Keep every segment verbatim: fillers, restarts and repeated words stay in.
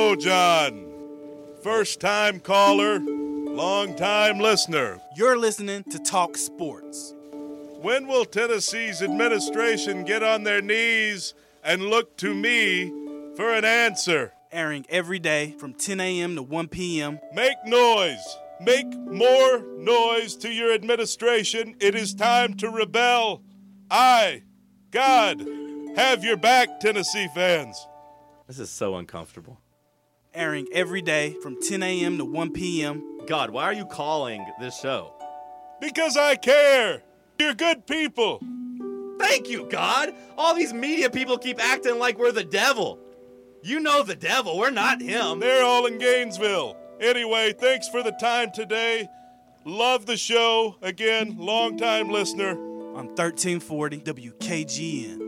Hello, John. First-time caller, long-time listener. You're listening to Talk Sports. When will Tennessee's administration get on their knees and look to me for an answer? Airing every day from ten a.m. to one p.m. Make noise. Make more noise to your administration. It is time to rebel. I, God, have your back, Tennessee fans. This is so uncomfortable. Airing every day from ten a.m. to one p.m. God, why are you calling this show? Because I care. You're good people. Thank you, God. All these media people keep acting like we're the devil. You know the devil. We're not him. They're all in Gainesville. Anyway, thanks for the time today. Love the show. Again, long-time listener. On thirteen forty W K G N.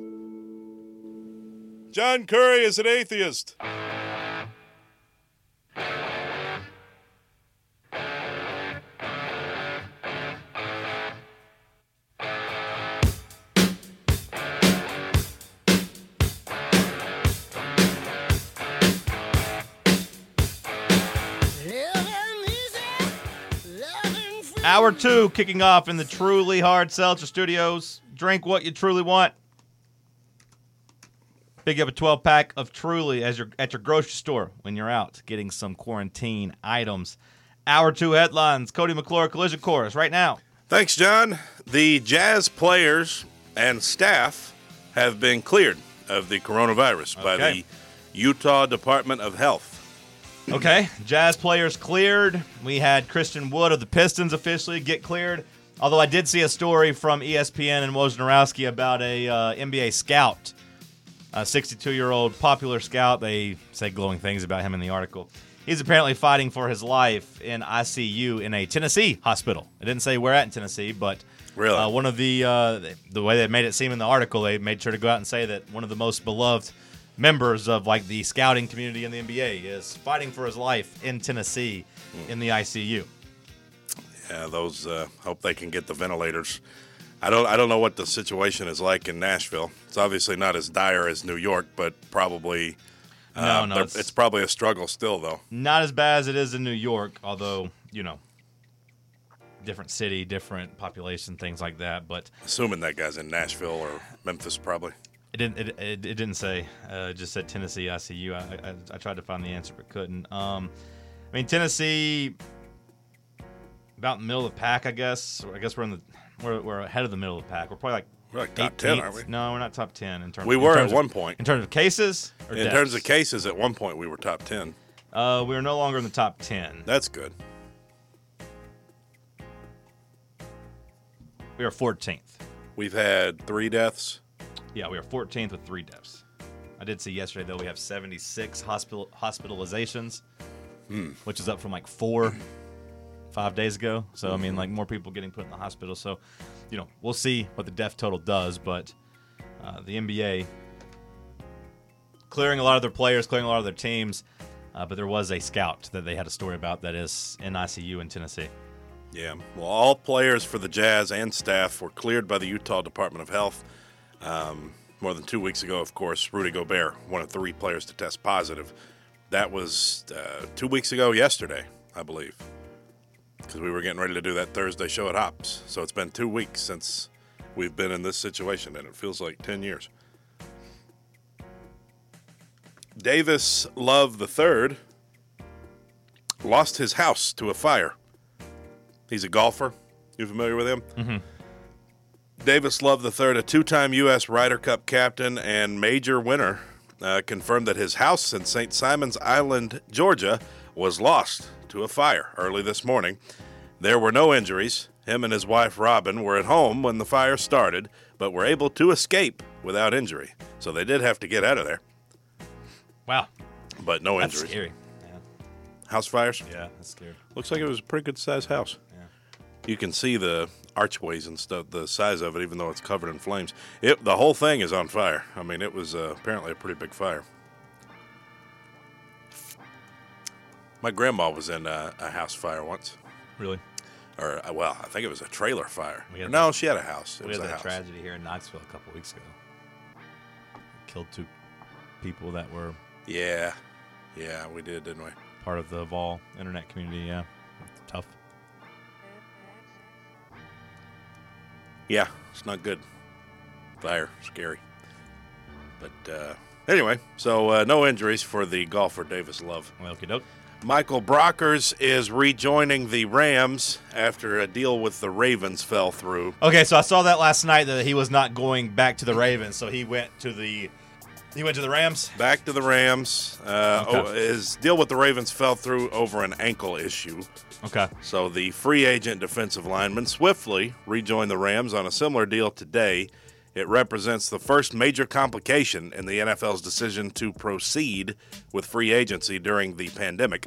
John Curry is an atheist. Hour two kicking off in the Truly Hard Seltzer Studios. Drink what you truly want. Pick up a twelve-pack of Truly as you're at your grocery store when you're out getting some quarantine items. Hour two headlines. Cody McClure, Collision Course, right now. Thanks, John. The Jazz players and staff have been cleared of the coronavirus by Okay. the Utah Department of Health. Okay, Jazz players cleared. We had Christian Wood of the Pistons officially get cleared. Although I did see a story from E S P N and Wojnarowski about a uh, N B A scout, a sixty-two-year-old popular scout. They say glowing things about him in the article. He's apparently fighting for his life in I C U in a Tennessee hospital. It didn't say where at in Tennessee, but Really? uh, one of the uh, the way they made it seem in the article, they made sure to go out and say that one of the most beloved members of like the scouting community in the N B A is fighting for his life in Tennessee in the I C U. Yeah, those. Uh, hope they can get the ventilators. I don't. I don't know what the situation is like in Nashville. It's obviously not as dire as New York, but probably. Uh, No, no, they're- it's- it's probably a struggle still, though. Not as bad as it is in New York, although, you know, different city, different population, things like that. But Assuming that guy's in Nashville or Memphis, probably. it didn't. It, it, it didn't say. Uh, it just said Tennessee I C U. I, I, I tried to find the answer but couldn't. Um, I mean Tennessee, about in the middle of the pack, I guess. I guess we're in the we're, we're ahead of the middle of the pack. We're probably like We're like top ten, eighteenth. aren't we? No, we're not top ten in terms. We in were terms at one of, point. In terms of cases, or In deaths? terms of cases, at one point we were top ten. uh, we are no longer in the top ten. That's good. We are fourteenth. We've had three deaths. Yeah, we are fourteenth with three deaths. I did see yesterday, though, we have seventy-six hospital hospitalizations, Hmm. which is up from like four, five days ago. So, I mean, like more people getting put in the hospital. So, you know, we'll see what the death total does. But uh, the N B A clearing a lot of their players, clearing a lot of their teams. Uh, but there was a scout that they had a story about that is in I C U in Tennessee. Yeah. Well, all players for the Jazz and staff were cleared by the Utah Department of Health. Um, more than two weeks ago, of course, Rudy Gobert, one of three players to test positive. That was uh, two weeks ago yesterday, I believe, because we were getting ready to do that Thursday show at Hops. So it's been two weeks since we've been in this situation, and it feels like ten years. Davis Love the third lost his house to a fire. He's a golfer. You familiar with him? Mm-hmm. Davis Love the third, a two-time U S Ryder Cup captain and major winner, uh, confirmed that his house in Saint Simons Island, Georgia, was lost to a fire early this morning. There were no injuries. Him and his wife, Robin, were at home when the fire started, but were able to escape without injury. So they did have to get out of there, Wow. but no That's injuries. scary. Yeah. House fires? Yeah, that's scary. Looks like it was a pretty good-sized house. Yeah. You can see the archways and stuff, the size of it, even though it's covered in flames. It, the whole thing is on fire. I mean, it was uh, apparently a pretty big fire. My grandma was in uh, a house fire once. Really? Or, uh, well, I think it was a trailer fire. We had No, she had a house. It We was had a that house. tragedy here in Knoxville a couple weeks ago. Killed two people that were Yeah. Yeah, we did, didn't we? Part of the Vol internet community, yeah. Tough. Yeah, it's not good. Fire, scary. But uh, anyway, so uh, no injuries for the golfer Davis Love. Okie doke. Michael Brockers is rejoining the Rams after a deal with the Ravens fell through. Okay, so I saw that last night that he was not going back to the Ravens, so he went to the he went to the Rams. Back to the Rams. Uh, Okay. oh, his deal with the Ravens fell through over an ankle issue. Okay. So the free agent defensive lineman swiftly rejoined the Rams on a similar deal today. It represents the first major complication in the N F L's decision to proceed with free agency during the pandemic.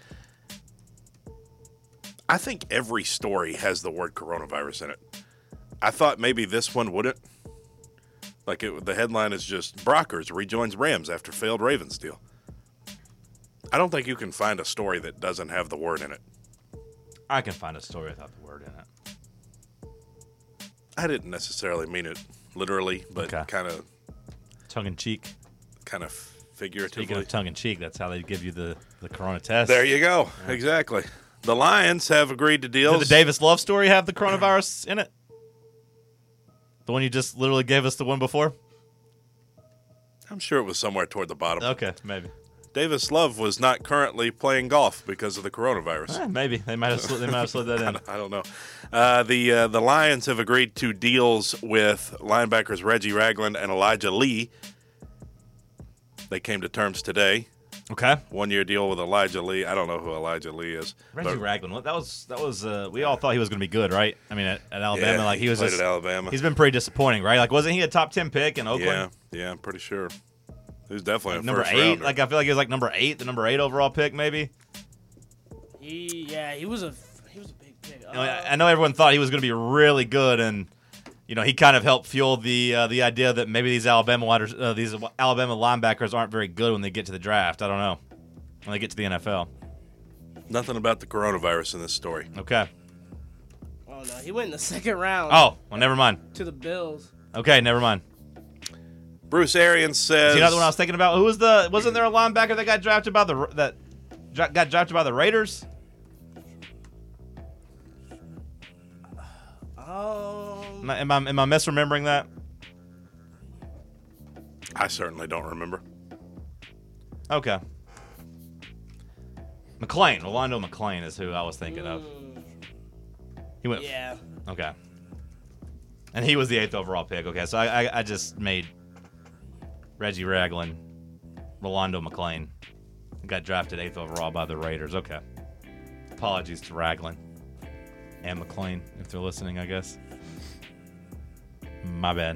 I think every story has the word coronavirus in it. I thought maybe this one wouldn't. Like it, the headline is just Brockers rejoins Rams after failed Ravens deal. I don't think you can find a story that doesn't have the word in it. I can find a story without the word in it. I didn't necessarily mean it literally, but Okay. kind of, Tongue in cheek. kind of Speaking figuratively. of tongue in cheek, that's how they give you the, the corona test. There you go. Exactly. The Lions have agreed to Did deals. the Davis Love story have the coronavirus in it? The one you just literally gave us the one before? I'm sure it was somewhere toward the bottom. Okay, maybe. Davis Love was not currently playing golf because of the coronavirus. Eh, maybe they might have slid, they might have slid that in. I don't know. Uh, the uh, the Lions have agreed to deals with linebackers Reggie Ragland and Elijah Lee. They came to terms today. Okay. One year deal with Elijah Lee. I don't know who Elijah Lee is. Reggie but- Ragland. What that was? That was. Uh, we all thought he was going to be good, right? I mean, at, at Alabama, Yeah, like he was played just. at Alabama. He's been pretty disappointing, right? Like, wasn't he a top ten pick in Yeah, Oakland? yeah, I'm pretty sure. He was definitely a Number first eight. rounder. Like I feel like he was like number eight, the number eight overall pick, maybe. He, yeah, he was a he was a big pick. You know, I Uh, I know everyone thought he was going to be really good, and you know he kind of helped fuel the uh, the idea that maybe these Alabama wide, uh, these Alabama linebackers aren't very good when they get to the draft. I don't know when they get to the N F L. Nothing about the coronavirus in this story. Okay. oh no, he went in the second round. Oh, well, never mind. to the Bills. Okay, never mind. Bruce Arians says. Is he not the one I was thinking about? Who was the? Wasn't there a linebacker that got drafted by the that dra- got drafted by the Raiders? Um, Am I am I, am I misremembering that? I certainly don't remember. Okay. McClain, Rolando McClain is who I was thinking of. He went. yeah. Okay. And he was the eighth overall pick. Okay, so I I, I just made Reggie Ragland, Rolando McClain, got drafted eighth overall by the Raiders. Okay. Apologies to Ragland and McClain if they're listening, I guess. My bad.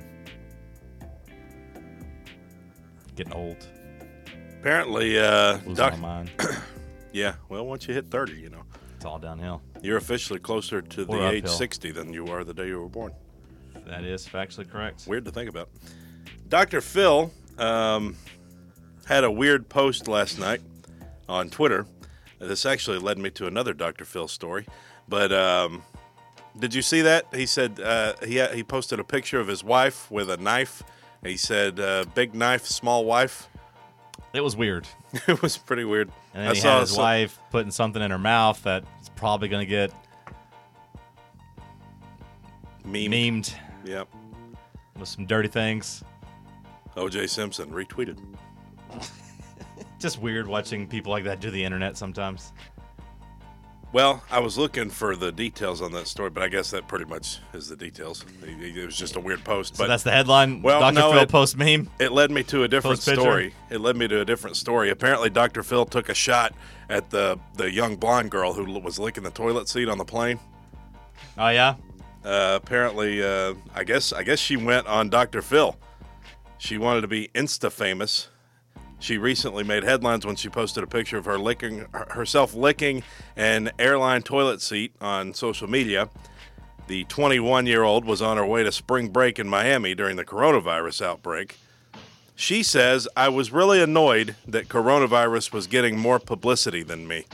Getting old. Apparently, uh, Losing doc- my mind. yeah. Well, once you hit thirty, you know, It's all downhill. you're officially closer to Or the age uphill. sixty than you were the day you were born. That is factually correct. Weird to think about. Doctor Phil um, had a weird post last night on Twitter. This actually led me to another Doctor Phil story. But um, did you see that? He said uh, he he posted a picture of his wife with a knife. He said, uh, "Big knife, small wife." It was weird. It was pretty weird. And then he had his wife putting something in her mouth that's probably going to get meme. memed Yep. with some dirty things. O J Simpson retweeted. Just weird watching people like that do the internet sometimes. Well, I was looking for the details on that story, but I guess that pretty much is the details. It it was just a weird post. So But that's the headline. Well, Doctor no, Phil it- post meme. it led me to a different Post picture? story. It led me to a different story. Apparently, Doctor Phil took a shot at the, the young blonde girl who l- was licking the toilet seat on the plane. Oh yeah. Uh, apparently, uh, I guess I guess she went on Doctor Phil. She wanted to be Insta famous. She recently made headlines when she posted a picture of her licking her- herself licking an airline toilet seat on social media. The twenty-one-year-old was on her way to spring break in Miami during the coronavirus outbreak. She says, "I was really annoyed that coronavirus was getting more publicity than me."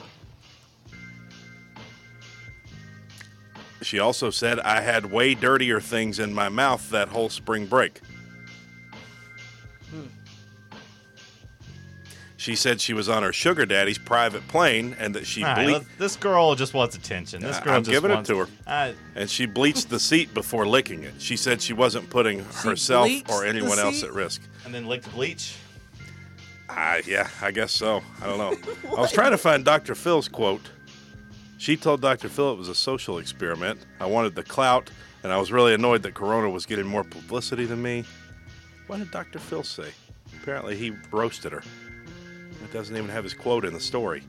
She also said, "I had way dirtier things in my mouth that whole spring break." She said she was on her sugar daddy's private plane and that she All right, ble- look, this girl just wants attention. This girl I'm just giving wants, it to her. Uh, and she bleached the seat before licking it. She said she wasn't putting herself bleached or the anyone else seat? at risk. and then licked bleach. Uh, yeah, I guess so. I don't know. I was trying to find Doctor Phil's quote. She told Doctor Phil it was a social experiment. I wanted the clout, and I was really annoyed that Corona was getting more publicity than me. What did Doctor Phil say? Apparently he roasted her. It doesn't even have his quote in the story.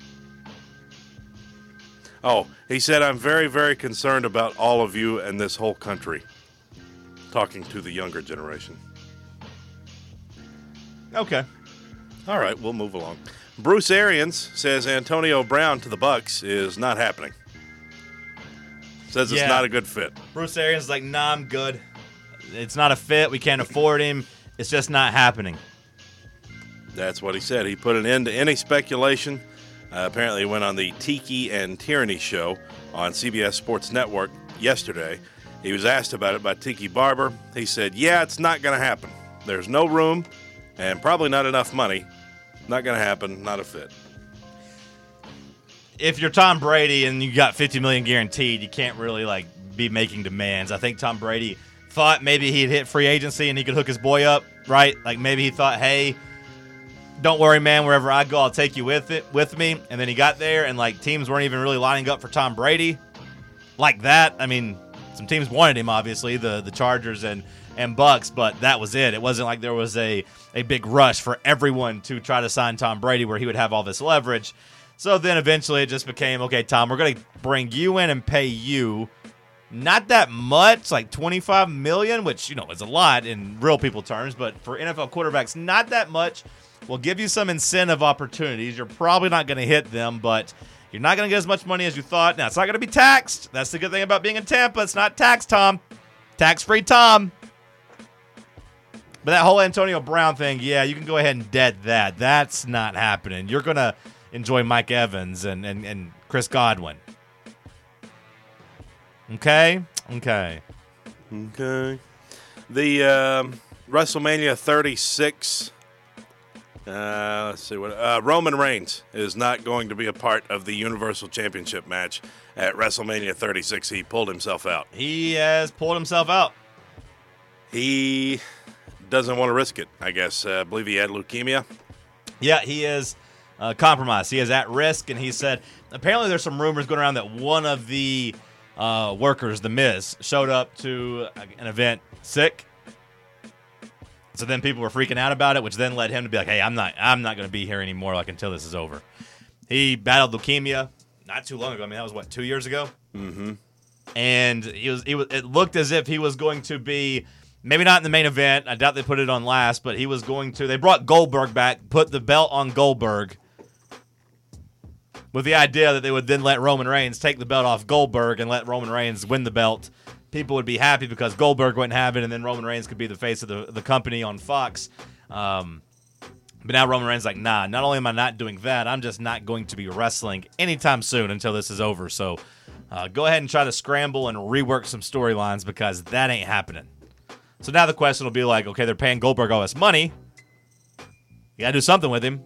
Oh, he said, I'm very, very concerned about all of you and this whole country. Talking to the younger generation. Okay. All right, we'll move along. Bruce Arians says Antonio Brown to the Bucks is not happening. Says it's Yeah. not a good fit. Bruce Arians is like, nah, I'm good. It's not a fit. We can't afford him. It's just not happening. That's what he said. He put an end to any speculation. Uh, apparently, he went on the Tiki and Tyranny show on C B S Sports Network yesterday. He was asked about it by Tiki Barber. He said, yeah, it's not going to happen. There's no room and probably not enough money. Not going to happen. Not a fit. If you're Tom Brady and you got fifty million dollars guaranteed, you can't really like be making demands. I think Tom Brady thought maybe he'd hit free agency and he could hook his boy up, right? Like maybe he thought, hey, don't worry, man. Wherever I go, I'll take you with it with me. And then he got there, and like teams weren't even really lining up for Tom Brady like that. I mean, some teams wanted him, obviously, the the Chargers and and Bucks, but that was it. It wasn't like there was a a big rush for everyone to try to sign Tom Brady where he would have all this leverage. So then eventually it just became, okay, Tom, we're going to bring you in and pay you not that much, like twenty-five million dollars, which, you know, is a lot in real people terms, but for N F L quarterbacks, not that much. We'll give you some incentive opportunities. You're probably not going to hit them, but you're not going to get as much money as you thought. Now, it's not going to be taxed. That's the good thing about being in Tampa. It's not taxed, Tom. Tax-free Tom. But that whole Antonio Brown thing, yeah, you can go ahead and dead that. That's not happening. You're going to enjoy Mike Evans and, and, and Chris Godwin. Okay? Okay. Okay. The um, WrestleMania thirty-six, uh, let's see what, uh, Roman Reigns is not going to be a part of the Universal Championship match at WrestleMania thirty-six. He pulled himself out. He has pulled himself out. He doesn't want to risk it, I guess. Uh, I believe he had leukemia. Yeah, he is uh, compromised. He is at risk, and he said apparently there's some rumors going around that one of the uh, workers, The Miz, showed up to an event sick. So then people were freaking out about it, which then led him to be like, "Hey, I'm not, I'm not going to be here anymore. Like until this is over." He battled leukemia not too long ago. I mean, that was what, two years ago. Mm-hmm. And he was, he was. It looked as if he was going to be. Maybe not in the main event. I doubt they put it on last, but he was going to. They brought Goldberg back, put the belt on Goldberg, with the idea that they would then let Roman Reigns take the belt off Goldberg and let Roman Reigns win the belt. People would be happy because Goldberg wouldn't have it, and then Roman Reigns could be the face of the, the company on Fox. Um, but now Roman Reigns is like, nah, not only am I not doing that, I'm just not going to be wrestling anytime soon until this is over. So uh, go ahead and try to scramble and rework some storylines because that ain't happening. So now the question will be like, okay, they're paying Goldberg all this money. You got to do something with him.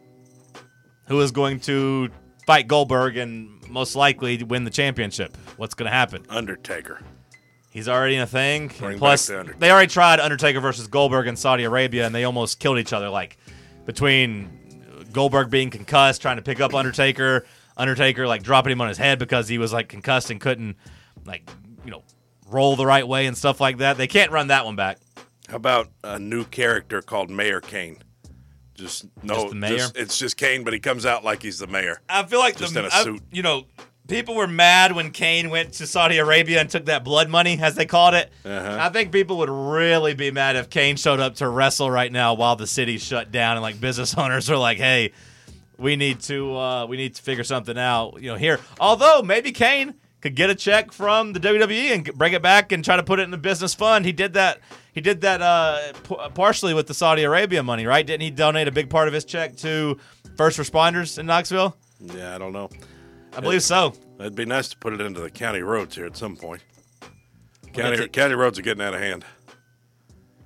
Who is going to fight Goldberg and most likely win the championship? What's going to happen? Undertaker. He's already in a thing. Bring Plus, back the Undertaker. they already tried Undertaker versus Goldberg in Saudi Arabia, and they almost killed each other. Like, between Goldberg being concussed, trying to pick up Undertaker, Undertaker, like, dropping him on his head because he was, like, concussed and couldn't, like, you know, roll the right way and stuff like that. They can't run that one back. How about a new character called Mayor Kane? Just no, Just the mayor? just- it's just Kane, but he comes out like he's the mayor. I feel like Just the, in a I- suit. you know, people were mad when Kane went to Saudi Arabia and took that blood money, as they called it. Uh-huh. I think people would really be mad if Kane showed up to wrestle right now while the city's shut down and like business owners are like, "Hey, we need to uh, we need to figure something out." You know, here. Although maybe Kane could get a check from the W W E and bring it back and try to put it in a business fund. He did that. He did that uh, p- partially with the Saudi Arabia money, right? Didn't he donate a big part of his check to first responders in Knoxville? Yeah, I don't know. I believe so. It'd be nice to put it into the county roads here at some point. that's County it. county roads are getting out of hand.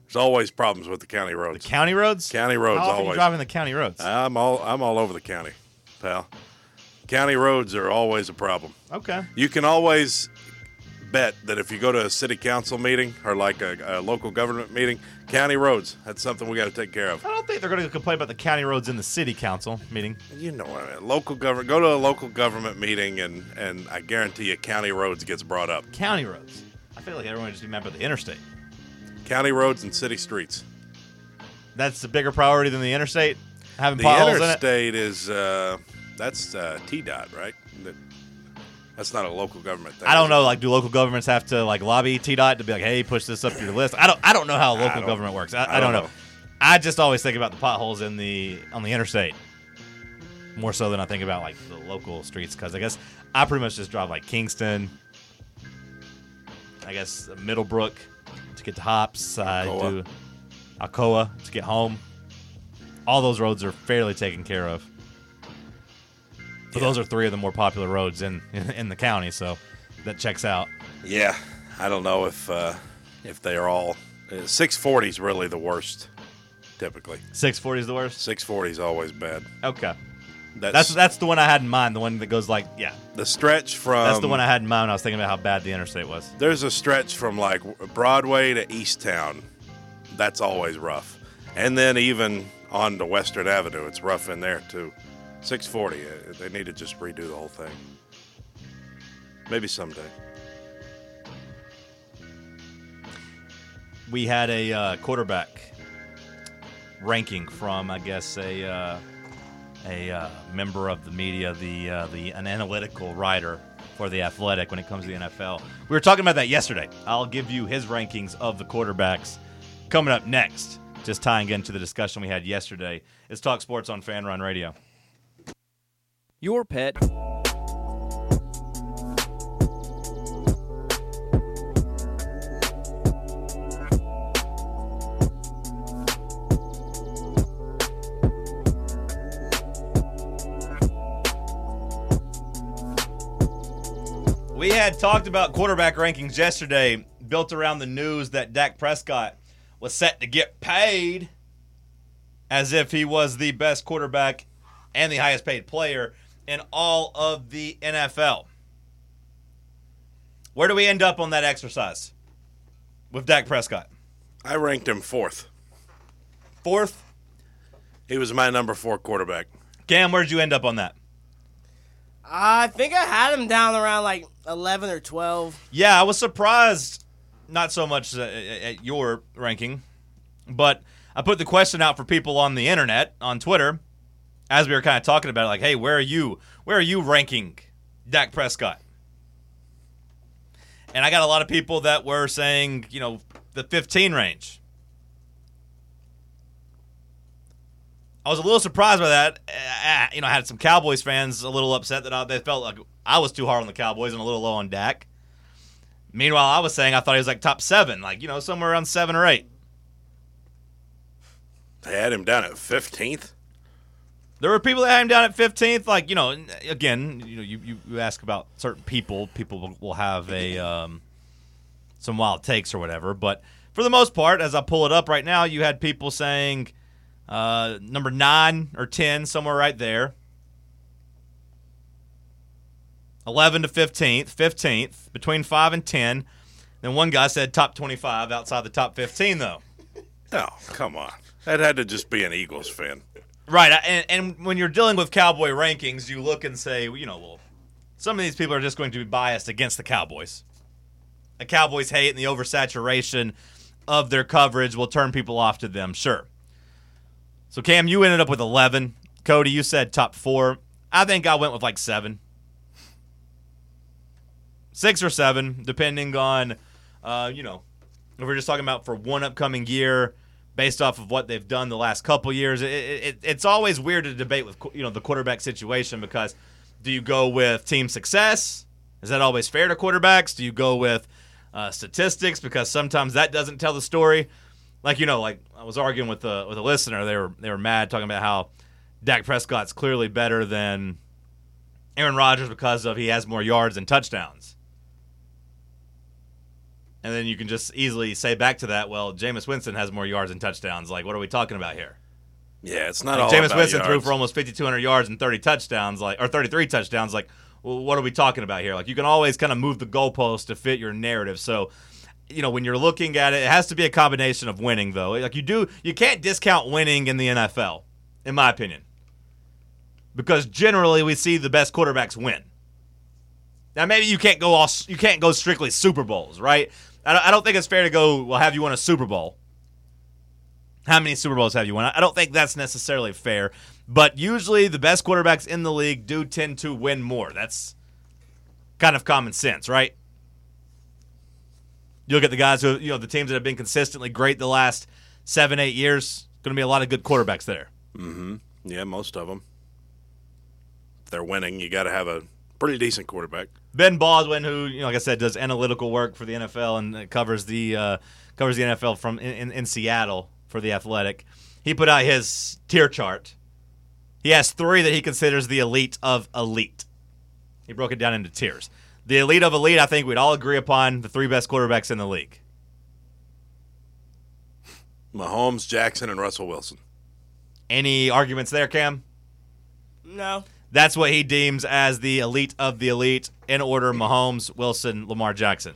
There's always problems with the county The roads. county roads? County roads How often always. you driving the county roads? I'm all I'm all over the county, pal. County roads are always a problem. Okay. You can always bet that if you go to a city council meeting or like a, a local government meeting, county roads, that's something we got to take care of. I don't think they're going to complain about the county roads in the city council meeting. You know what I mean. Local government, go to a local government meeting and, and I guarantee you county roads gets brought up. County roads. I feel like everyone would just be mad about the interstate. County roads and city streets. That's a bigger priority than the interstate? Having The potholes in it? interstate is, uh, that's uh, T DOT, right? That, that's not a local government thing. I don't is it? know. Like, do local governments have to like lobby T DOT to be like, "Hey, push this up your list"? I don't. I don't know how local don't- government works. I, I I don't don't know. know. I just always think about the potholes in the on the interstate more so than I think about like the local streets because I guess I pretty much just drive like Kingston, I guess Middlebrook to get to Hops. I Alcoa. do Alcoa to get home. All those roads are fairly taken care of. But Yeah. those are three of the more popular roads in in the county, so that checks out. Yeah, I don't know if uh, if they are all. Uh, six forty is really the worst, typically. six forty is the worst. six forty is always bad. Okay, That's, that's that's the one I had in mind. The one that goes like, yeah, the stretch from. that's the one I had in mind. When I was thinking about how bad the interstate was. There's a stretch from like Broadway to Easttown. That's always rough, and then even on to Western Avenue, it's rough in there too. six forty, uh, they need to just redo the whole thing. Maybe someday. We had a uh, quarterback ranking from, I guess, a uh, a uh, member of the media, the uh, the an analytical writer for The Athletic when it comes to the N F L. We were talking about that yesterday. I'll give you his rankings of the quarterbacks coming up next. Just tying into the discussion we had yesterday. It's Talk Sports on Fan Run Radio. Your pet. We had talked about quarterback rankings yesterday, built around the news that Dak Prescott was set to get paid as if he was the best quarterback and the highest paid player in all of the N F L. Where do we end up on that exercise with Dak Prescott? I ranked him fourth. Fourth? He was my number four quarterback. Cam, where did you end up on that? I think I had him down around like eleven or twelve. Yeah, I was surprised, not so much uh, at your ranking, but I put the question out for people on the internet, on Twitter, as we were kind of talking about it, like, hey, where are you? Where are you ranking Dak Prescott? And I got a lot of people that were saying, you know, the fifteen range. I was a little surprised by that. Uh, you know, I had some Cowboys fans a little upset that I, they felt like I was too hard on the Cowboys and a little low on Dak. Meanwhile, I was saying I thought he was like top seven, like, you know, somewhere around seven or eight. They had him down at fifteenth. There were people that had him down at fifteenth. Like, you know, again, you know, you, you, you ask about certain people. People will, will have a um, some wild takes or whatever. But for the most part, as I pull it up right now, you had people saying uh, number nine or ten, somewhere right there. eleven to fifteenth, fifteenth, between five and ten. Then one guy said top twenty-five outside the top fifteen, though. No, come on. That had to just be an Eagles fan. Right, and, and when you're dealing with Cowboy rankings, you look and say, you know, well, some of these people are just going to be biased against the Cowboys. The Cowboys hate and the oversaturation of their coverage will turn people off to them, sure. So, Cam, you ended up with eleven. Cody, you said top four. I think I went with like seven. Six or seven, depending on, uh, you know, if we're just talking about for one upcoming year, based off of what they've done the last couple years. It, it, it's always weird to debate with, you know, the quarterback situation because do you go with team success? Is that always fair to quarterbacks? Do you go with uh, statistics because sometimes that doesn't tell the story? Like, you know, like I was arguing with a, with a listener. They were they were mad talking about how Dak Prescott's clearly better than Aaron Rodgers because of he has more yards and touchdowns. And then you can just easily say back to that, well, Jameis Winston has more yards and touchdowns. Like, what are we talking about here? Yeah, it's not Like, all Jameis about Winston yards. threw for almost fifty-two hundred yards and thirty touchdowns, like or thirty-three touchdowns. Like, well, what are we talking about here? Like, you can always kind of move the goalpost to fit your narrative. So, you know, when you're looking at it, it has to be a combination of winning, though. Like, you do, you can't discount winning in the N F L, in my opinion, because generally we see the best quarterbacks win. Now, maybe you can't go all, you can't go strictly Super Bowls, right? I don't, I don't think it's fair to go, well, have you won a Super Bowl? How many Super Bowls have you won? I don't think that's necessarily fair, but usually the best quarterbacks in the league do tend to win more. That's kind of common sense, right? You look at the guys who, you know, the teams that have been consistently great the last seven, eight years, going to be a lot of good quarterbacks there. Mm-hmm. Yeah, most of them. If they're winning, you got to have a pretty decent quarterback. Ben Baldwin, who, you know, like I said, does analytical work for the N F L and covers the uh, covers the N F L from in, in, in Seattle for The Athletic. He put out his tier chart. He has three that he considers the elite of elite. He broke it down into tiers. The elite of elite, I think we'd all agree upon the three best quarterbacks in the league. Mahomes, Jackson, and Russell Wilson. Any arguments there, Cam? No. That's what he deems as the elite of the elite, in order: Mahomes, Wilson, Lamar Jackson.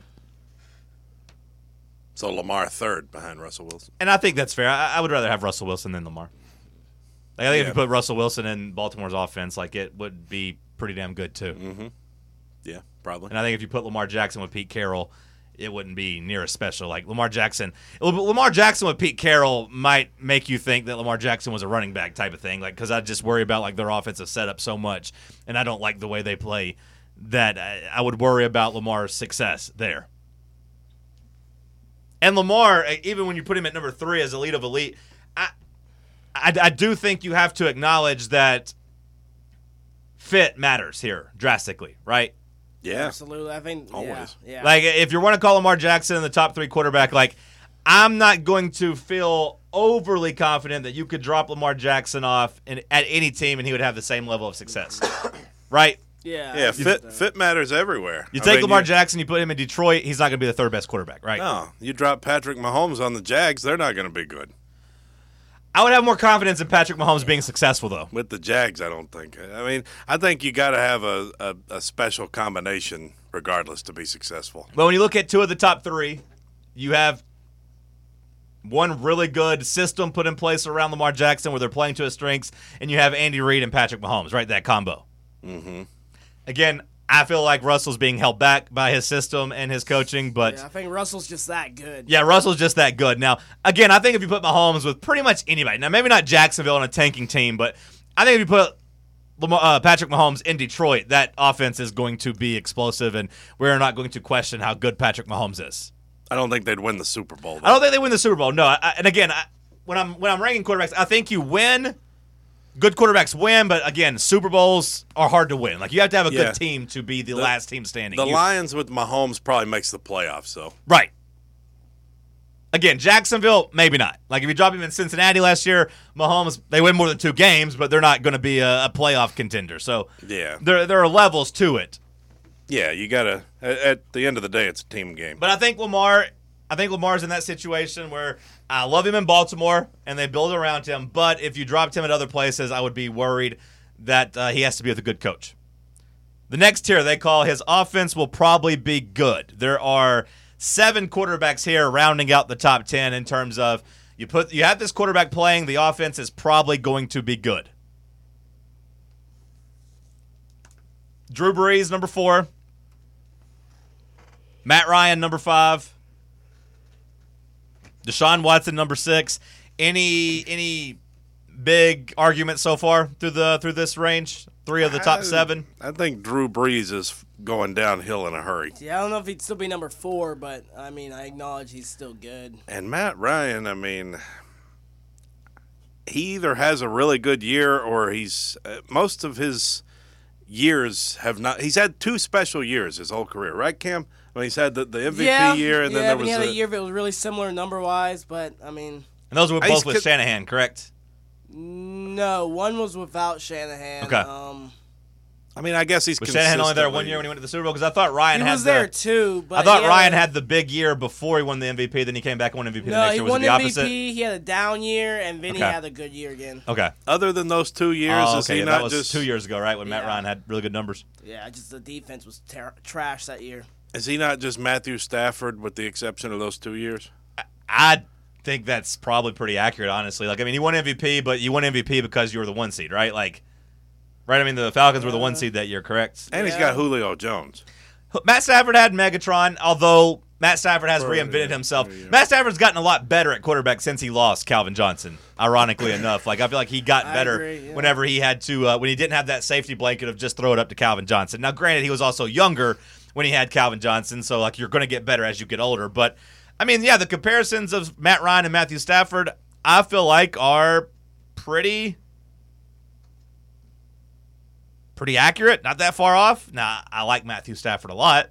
So Lamar third behind Russell Wilson. And I think that's fair. I, I would rather have Russell Wilson than Lamar. Like, I think Yeah. if you put Russell Wilson in Baltimore's offense, like, it would be pretty damn good too. Mm-hmm. Yeah, probably. And I think if you put Lamar Jackson with Pete Carroll, it wouldn't be near as special. Like, Lamar Jackson, Lamar Jackson with Pete Carroll might make you think that Lamar Jackson was a running back type of thing. Like, because I just worry about like their offensive setup so much, and I don't like the way they play, that I, I would worry about Lamar's success there. And Lamar, even when you put him at number three as elite of elite, I, I, I do think you have to acknowledge that fit matters here drastically, right? Yeah. Absolutely. I think Always. Yeah. yeah. Like, if you want to call Lamar Jackson the top three quarterback, like, I'm not going to feel overly confident that you could drop Lamar Jackson off in, at any team and he would have the same level of success, right? yeah. Yeah, I fit think fit matters everywhere. You I take mean, Lamar you- Jackson, you put him in Detroit, he's not going to be the third best quarterback, right? No, you drop Patrick Mahomes on the Jags, they're not going to be good. I would have more confidence in Patrick Mahomes being successful, though. With the Jags, I don't think. I mean, I think you got to have a, a, a special combination regardless to be successful. But when you look at two of the top three, you have one really good system put in place around Lamar Jackson where they're playing to his strengths, and you have Andy Reid and Patrick Mahomes, right? That combo. Mm-hmm. Again, I feel like Russell's being held back by his system and his coaching, but Yeah, I think Russell's just that good. yeah, Russell's just that good. Now, again, I think if you put Mahomes with pretty much anybody, now maybe not Jacksonville on a tanking team, but I think if you put Lamar, uh, Patrick Mahomes in Detroit, that offense is going to be explosive, and we're not going to question how good Patrick Mahomes is. I don't think they'd win the Super Bowl, though. I don't think they win the Super Bowl. No, I, and again, I, when I'm when I'm ranking quarterbacks, I think you win. Good quarterbacks win, but again, Super Bowls are hard to win. Like, you have to have a Yeah. good team to be the, The- last team standing. The You- Lions with Mahomes probably makes the playoffs, though. Right. Again, Jacksonville, maybe not. Like, if you drop him in Cincinnati last year, Mahomes, they win more than two games, but they're not going to be a, a playoff contender. So Yeah. there there are levels to it. Yeah, you got to – at the end of the day, it's a team game. But I think Lamar, I think Lamar's in that situation where I love him in Baltimore, and they build around him. But if you dropped him at other places, I would be worried that uh, he has to be with a good coach. The next tier they call his offense will probably be good. There are seven quarterbacks here rounding out the top ten in terms of you put you have this quarterback playing, the offense is probably going to be good. Drew Brees, number four. Matt Ryan, number five. Deshaun Watson, number six. Any any big argument so far through the through this range? Three of the top I- seven. I think Drew Brees is going downhill in a hurry. Yeah, I don't know if he'd still be number four, but I mean, I acknowledge he's still good. And Matt Ryan, I mean, he either has a really good year or he's uh, most of his years have not. He's had two special years his whole career, right, Cam? I mean, he's had the, the M V P yeah, year, and yeah, then there but was he had a, a year that was really similar number wise, but I mean, And those were I both used with to- Shanahan, correct? no, one was without Shanahan. Okay. Um, I mean, I guess he's Was Shanahan only there one year when he went to the Super Bowl? Because I thought Ryan He had was the, there too, but I thought he had Ryan a- had the big year before he won the M V P. Then he came back and won M V P the No, next he year. Was won it the M V opposite? P. He had a down year, and then he Okay. had a good year again. Okay. Other than those two years, Oh, is okay. he that not was just two years ago, right? When Matt Yeah. Ryan had really good numbers. Yeah, just the defense was ter- trash that year. Is he not just Matthew Stafford with the exception of those two years? I think that's probably pretty accurate, honestly. Like, I mean, you won M V P, but you won M V P because you were the one seed, right? Like, right? I mean, the Falcons were the one seed that year, correct? And he's Yeah. got Julio Jones. Matt Stafford had Megatron, although Matt Stafford has For- reinvented yeah, himself. yeah. Matt Stafford's gotten a lot better at quarterback since he lost Calvin Johnson, ironically enough. Like, I feel like he got I better agree, yeah. whenever he had to, uh, when he didn't have that safety blanket of just throw it up to Calvin Johnson. Now, granted, he was also younger when he had Calvin Johnson, so, like, you're going to get better as you get older. But, I mean, yeah, the comparisons of Matt Ryan and Matthew Stafford, I feel like are pretty... pretty accurate, not that far off. Now, I like Matthew Stafford a lot.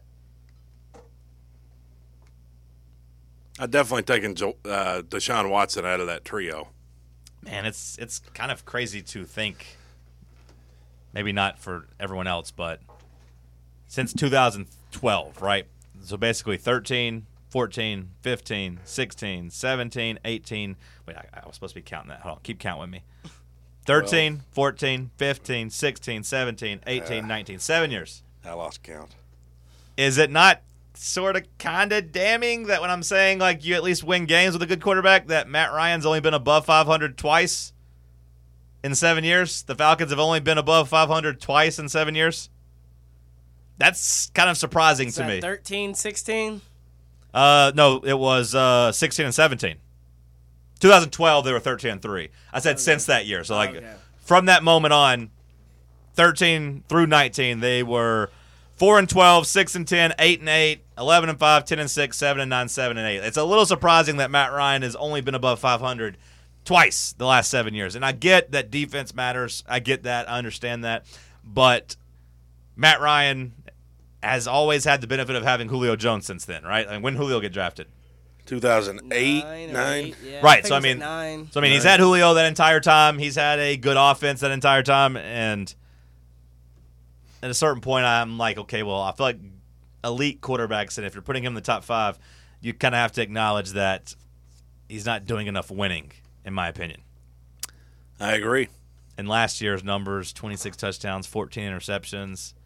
I've definitely taken jo- uh, Deshaun Watson out of that trio. Man, it's it's kind of crazy to think. Maybe not for everyone else, but since two thousand twelve, right? So basically thirteen, fourteen, fifteen, sixteen, seventeen, eighteen. Wait, I, I was supposed to be counting that. Hold on, keep counting with me. thirteen, fourteen, fifteen, sixteen, seventeen, eighteen, nineteen. Seven years. I lost count. Is it not sort of kind of damning that when I'm saying, like, you at least win games with a good quarterback, that Matt Ryan's only been above five hundred twice in seven years? The Falcons have only been above five hundred twice in seven years? That's kind of surprising Is to that me. thirteen, sixteen? Uh, no, it was uh, sixteen and seventeen. twenty twelve, they were thirteen and three. I said since that year. So, like, Okay. from that moment on, thirteen through nineteen, they were four and twelve, six and ten, eight and eight, eleven and five, ten and six, seven and nine, seven and eight. It's a little surprising that Matt Ryan has only been above five hundred twice the last seven years. And I get that defense matters. I get that. I understand that. But Matt Ryan has always had the benefit of having Julio Jones since then, right? And when did Julio get drafted? two thousand eight, Nine, or nine. eight, yeah, Right, think so I it was at mean- nine. So, I mean, he's had Julio that entire time. He's had a good offense that entire time. And at a certain point, I'm like, okay, well, I feel like elite quarterbacks, and if you're putting him in the top five, you kind of have to acknowledge that he's not doing enough winning, in my opinion. I agree. In last year's numbers, twenty-six touchdowns, fourteen interceptions.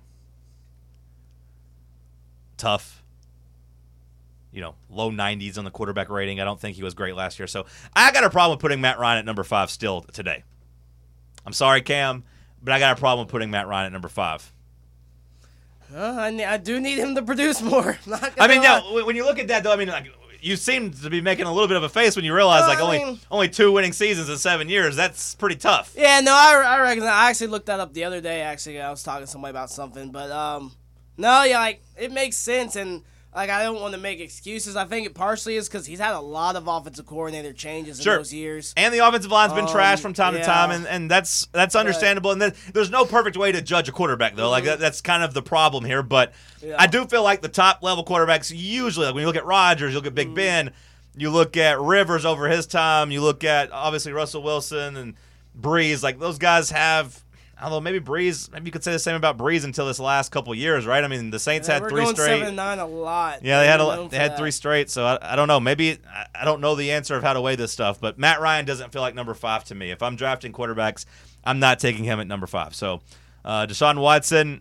Tough. You know, low nineties on the quarterback rating. I don't think he was great last year. So I got a problem with putting Matt Ryan at number five still today. I'm sorry, Cam, but I got a problem with putting Matt Ryan at number five. Uh, I, ne- I do need him to produce more. Not gonna I mean, lie. yeah, when you look at that, though, I mean, like, you seem to be making a little bit of a face when you realize, Well, like, I only mean- only two winning seasons in seven years. That's pretty tough. Yeah, no, I, I reckon. I actually looked that up the other day. Actually, I was talking to somebody about something, but um, no, yeah, like it makes sense, and like I don't want to make excuses. I think it partially is because he's had a lot of offensive coordinator changes Sure. in those years. And the offensive line's been Um, trashed from time to yeah. time, and, and that's that's understandable. And then there's no perfect way to judge a quarterback, though. Like that, that's kind of the problem here. But Yeah. I do feel like the top level quarterbacks usually, like when you look at Rodgers, you look at Big Ben, you look at Rivers over his time, you look at obviously Russell Wilson and Breeze. Like those guys have. Although maybe Breeze, maybe you could say the same about Breeze until this last couple of years, right? I mean, the Saints Yeah, had we're three going straight. seven and nine a lot. Yeah, they had We're a, known they for had that. three straight, so I, I don't know. Maybe I, I don't know the answer of how to weigh this stuff, but Matt Ryan doesn't feel like number five to me. If I'm drafting quarterbacks, I'm not taking him at number five. So uh, Deshaun Watson,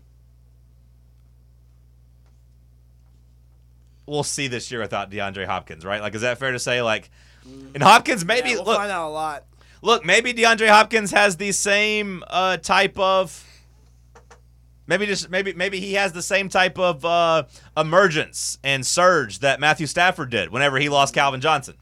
we'll see this year without DeAndre Hopkins, right? Like, is that fair to say? Like, and Hopkins maybe Yeah, we'll look, find out a lot. look, maybe DeAndre Hopkins has the same uh, type of. Maybe just maybe maybe he has the same type of uh, emergence and surge that Matthew Stafford did whenever he lost Calvin Johnson.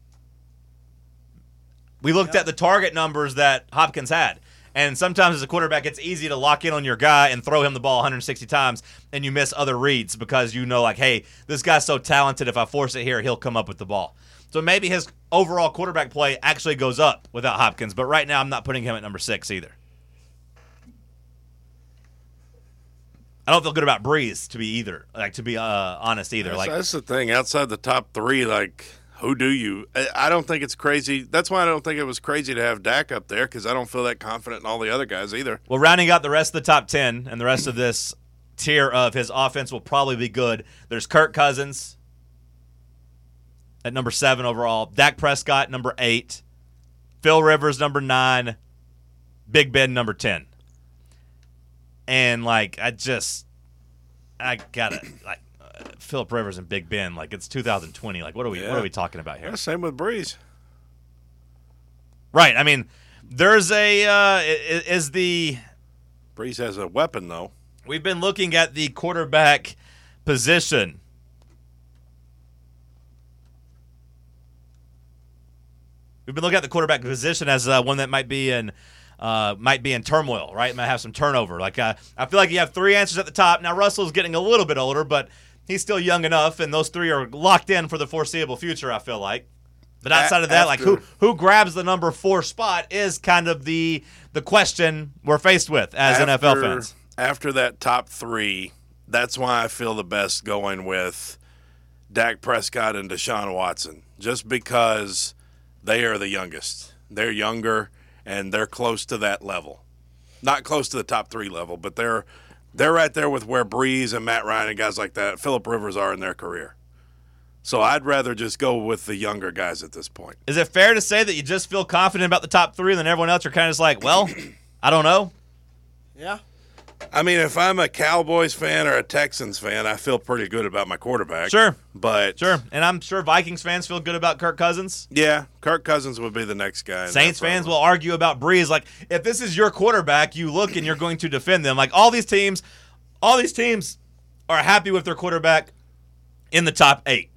We looked at the target numbers that Hopkins had, and sometimes as a quarterback, it's easy to lock in on your guy and throw him the ball one hundred sixty times, and you miss other reads because you know, like, hey, this guy's so talented. If I force it here, he'll come up with the ball. So maybe his overall quarterback play actually goes up without Hopkins, but right now I'm not putting him at number six either. I don't feel good about Breeze to be either, like to be uh, honest either. That's, Like that's the thing. Outside the top three, like who do you? I- I don't think it's crazy. That's why I don't think it was crazy to have Dak up there because I don't feel that confident in all the other guys either. Well, rounding out the rest of the top ten and the rest of this tier of his offense will probably be good. There's Kirk Cousins at number seven overall. Dak Prescott, number eight. Phil Rivers, number nine. Big Ben, number ten. And, like, I just, I got to, like, uh, Philip Rivers and Big Ben, like, it's two thousand twenty. Like, what are we, Yeah. what are we talking about here? Yeah, same with Breeze. Right. I mean, there's a, uh, i- is the, Breeze has a weapon, though. we've been looking at the quarterback position. We've been looking at the quarterback position as uh, one that might be in uh, might be in turmoil, right? Might have some turnover. Like uh, I feel like you have three answers at the top. Now Russell's getting a little bit older, but he's still young enough, and those three are locked in for the foreseeable future. I feel like. But outside of that, like who who grabs the number four spot is kind of the the question we're faced with as N F L After- fans. After that top three, that's why I feel the best going with Dak Prescott and Deshaun Watson, just because they are the youngest. They're younger, and they're close to that level. Not close to the top three level, but they're they're right there with where Breeze and Matt Ryan and guys like that, Phillip Rivers, are in their career. So I'd rather just go with the younger guys at this point. Is it fair to say that you just feel confident about the top three, and then everyone else are kind of just like, well, I don't know? Yeah. I mean, if I'm a Cowboys fan or a Texans fan, I feel pretty good about my quarterback. Sure. But Sure. And I'm sure Vikings fans feel good about Kirk Cousins. yeah, Kirk Cousins would be the next guy. in Saints that fans will probably. argue about Breeze. Like, if this is your quarterback, you look and you're going to defend them. Like, all these teams, all these teams are happy with their quarterback in the top eight.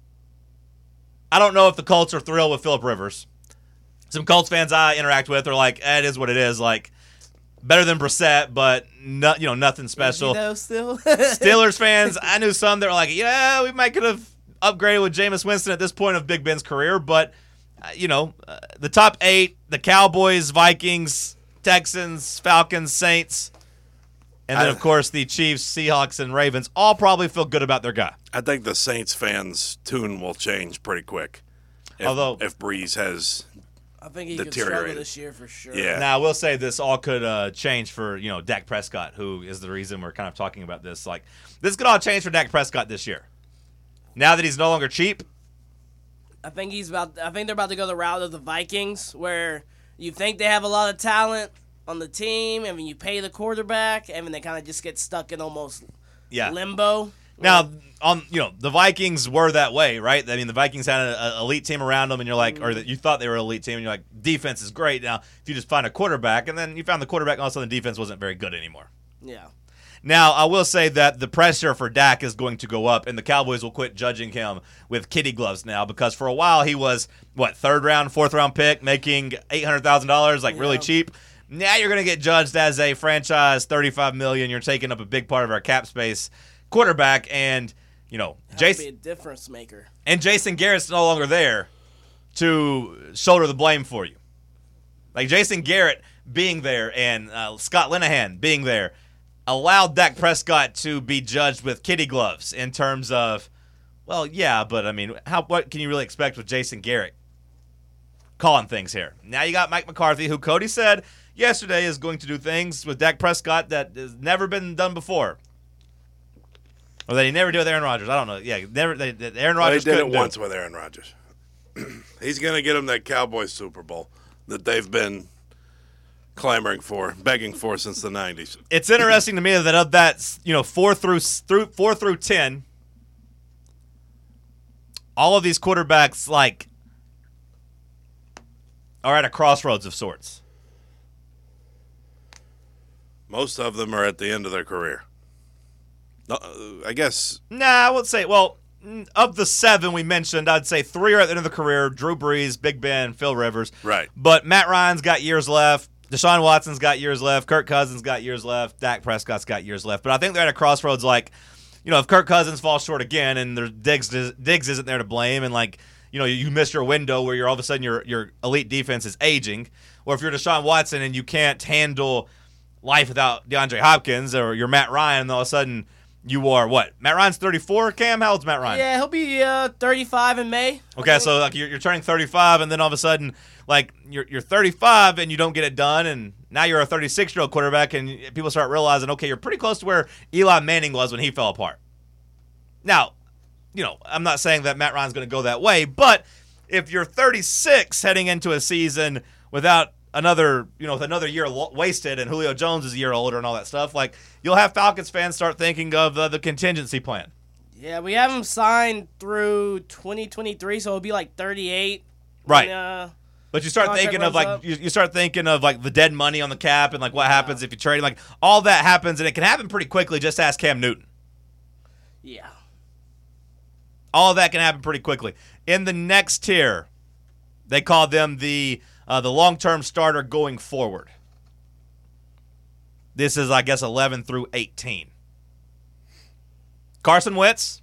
I don't know if the Colts are thrilled with Phillip Rivers. Some Colts fans I interact with are like, eh, it is what it is. Like, better than Brissett, but no, you know, nothing special. You know, still. Steelers fans, I knew some that were like, yeah, we might could have upgraded with Jameis Winston at this point of Big Ben's career, but, uh, you know, uh, the top eight, the Cowboys, Vikings, Texans, Falcons, Saints, and then, I- of course, the Chiefs, Seahawks, and Ravens all probably feel good about their guy. I think the Saints fans' tune will change pretty quick. If, Although- if Breeze has, I think he could struggle Deteriorated. this year for sure. Yeah. Now, I will say this all could uh, change for, you know, Dak Prescott, who is the reason we're kind of talking about this. Like, this could all change for Dak Prescott this year. Now that he's no longer cheap, I think he's about. I think they're about to go the route of the Vikings, where you think they have a lot of talent on the team, and then you pay the quarterback, and then they kind of just get stuck in almost yeah. limbo. Now, on you know, the Vikings were that way, right? I mean, the Vikings had an elite team around them, and you're like, or that you thought they were an elite team, and you're like, defense is great. Now, if you just find a quarterback, and then you found the quarterback, and all of a sudden the defense wasn't very good anymore. Yeah. Now, I will say that the pressure for Dak is going to go up, and the Cowboys will quit judging him with kitty gloves now, because for a while he was, what, third round, fourth round pick, making eight hundred thousand dollars, like really Yeah. cheap. Now you're going to get judged as a franchise, thirty-five million dollars. You're taking up a big part of our cap space quarterback, and, you know, Have to Jason. be a difference maker. And Jason Garrett's no longer there to shoulder the blame for you. Like Jason Garrett being there and uh, Scott Linehan being there allowed Dak Prescott to be judged with kitty gloves in terms of, well, yeah, but I mean, how what can you really expect with Jason Garrett calling things here? Now you got Mike McCarthy, who Cody said yesterday is going to do things with Dak Prescott that has never been done before. Or that he never did with Aaron Rodgers. I don't know. Yeah, never. They, that Aaron well, he Rodgers did it couldn't do. once with Aaron Rodgers. He's going to get him that Cowboys Super Bowl that they've been clamoring for, begging for since the nineties. It's interesting to me that of that, you know, four through through four through ten, all of these quarterbacks like are at a crossroads of sorts. Most of them are at the end of their career. Uh, I guess Nah, I would say, well, mm, of the seven we mentioned, I'd say three are at the end of the career: Drew Brees, Big Ben, Phil Rivers. Right. But Matt Ryan's got years left. Deshaun Watson's got years left. Kirk Cousins got years left. Dak Prescott's got years left. But I think they're at a crossroads. Like, you know, if Kirk Cousins falls short again, and there's Diggs, Diggs isn't there to blame, and like, you know, you miss your window where you're all of a sudden your your elite defense is aging, or if you're Deshaun Watson and you can't handle life without DeAndre Hopkins, or you're Matt Ryan, and all of a sudden You are what? Matt Ryan's thirty-four, Cam? How old's Matt Ryan? Yeah, he'll be uh, thirty-five in May. Okay, so like you're, you're turning thirty-five, and then all of a sudden, like you're you're thirty-five, and you don't get it done, and now you're a thirty-six-year-old quarterback, and people start realizing, okay, you're pretty close to where Eli Manning was when he fell apart. Now, you know, I'm not saying that Matt Ryan's going to go that way, but if you're thirty-six heading into a season without another, you know, with another year wasted, and Julio Jones is a year older and all that stuff, like you'll have Falcons fans start thinking of uh, the contingency plan. Yeah, we have him signed through twenty twenty-three, so it'll be like thirty-eight. Right. When, uh, But you start contract thinking of runs like up. you, you start thinking of like the dead money on the cap and like what happens if you trade, like all that happens, and it can happen pretty quickly. Just ask Cam Newton. yeah. All of that can happen pretty quickly. In the next tier, they call them the uh, the long-term starter going forward. This is, I guess, eleven through eighteen. Carson Wentz.